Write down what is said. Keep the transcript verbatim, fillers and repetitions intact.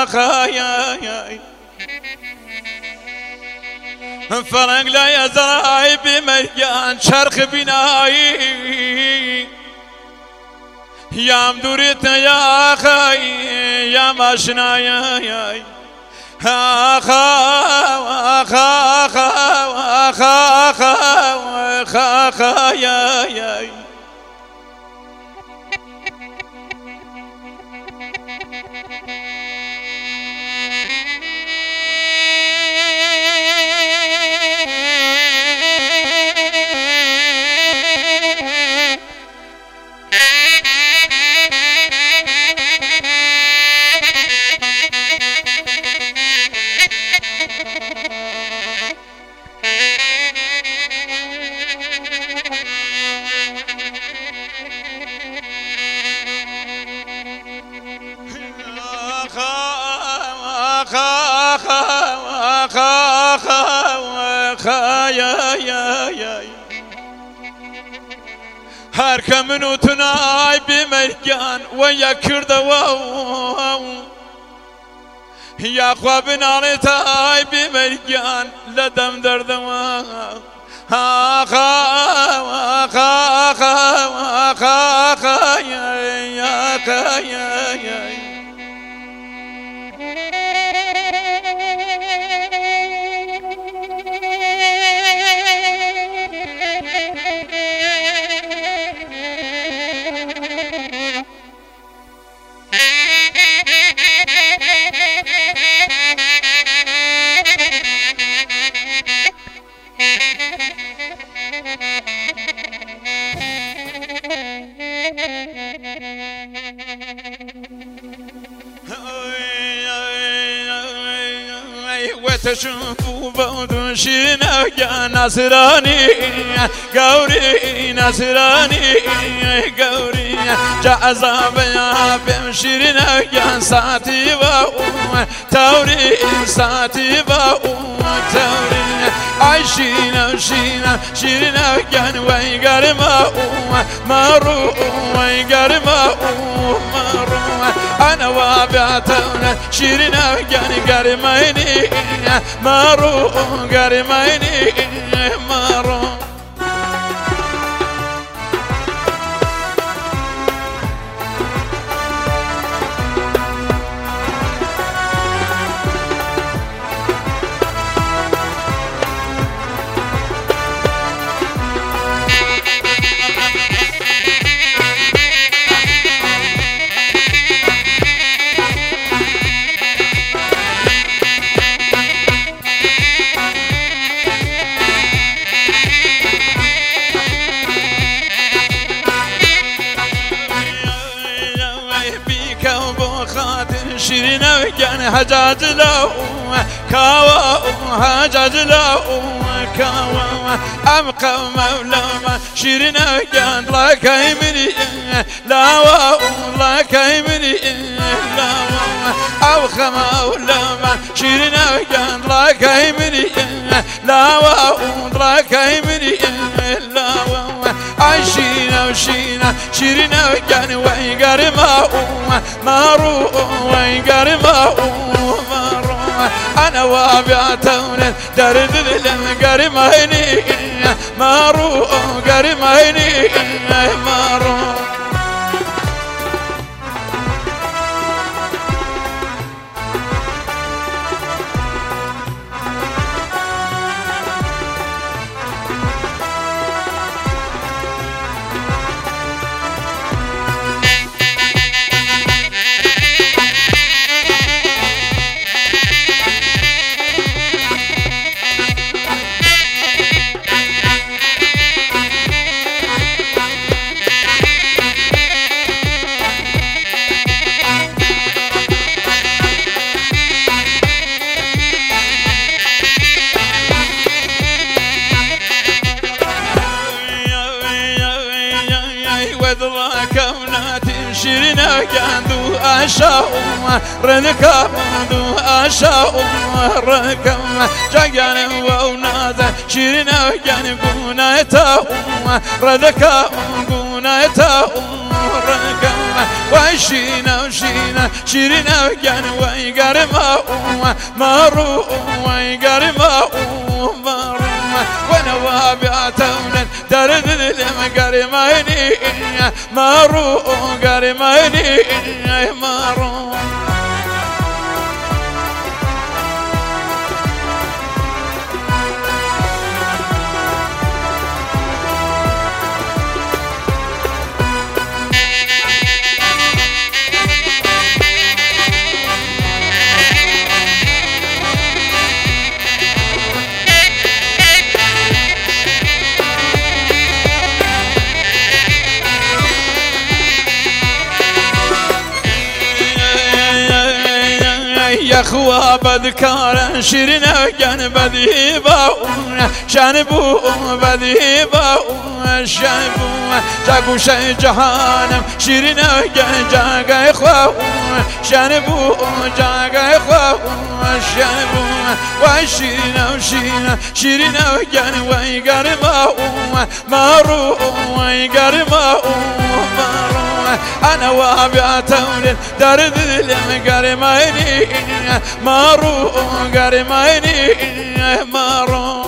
خايا فرق لا يزرعي بمريان شرخ بناي يا مدوريت يا خاي يا ماشنا يا يا خا خا خا خا خا خا يا يا هر كمنو تناي بمرجان ويا كردواو يا خوابنا رتاي بمرجان لدم دردوا ها خا خا خا خا خا يا يا يا يا وتشوفوا بعض شيرنا يا نصراني قوري نصراني قوري جعزاب يا بمشيرنا يا ساتي باو توري ساتي باو توري عايشين شينا شيرنا يا ويقر ماو مارو ويقر ماو مارو أنا وابعتنا شيرنا يا قرميني مارو قرميني مارو شيرنا كان حجاج له كاوا حجاج له كاوا أبقى مولاما شيرنا كان لا كيمني لا والله كيمني لا أبقى مولاما شيرنا كان لا كيمني لا والله كيمني لا عايشين وشينا شيرنا كان ويقر ماو مارو ويقر ماو مارو أنا وابعتون درد لم قرميني مارو قرميني مارو شيرنا كاندو أشاو رنكا دو أشاو رنكا جاكان ونازا شيرنا كان كونا تاو رنكا كونا تاو رنكا وشينا وشينا شيرنا وكان ويقر ما مارو ويقر ما وانا وابعتونا درد المقر مايني مارو قر مايني مارو يا خوا بذكار شيرنا كان بذيبا شانبو بذيبا شانبو جاكو شي جهانم شيرنا كان جاكا خوا شانبو جاكا خوا شانبو وشيرنا وشيرنا شيرنا كان ويقر ما مارو ويقر ما مارو أنا وابعتون درد المقر مايني مارو قر مايني مارو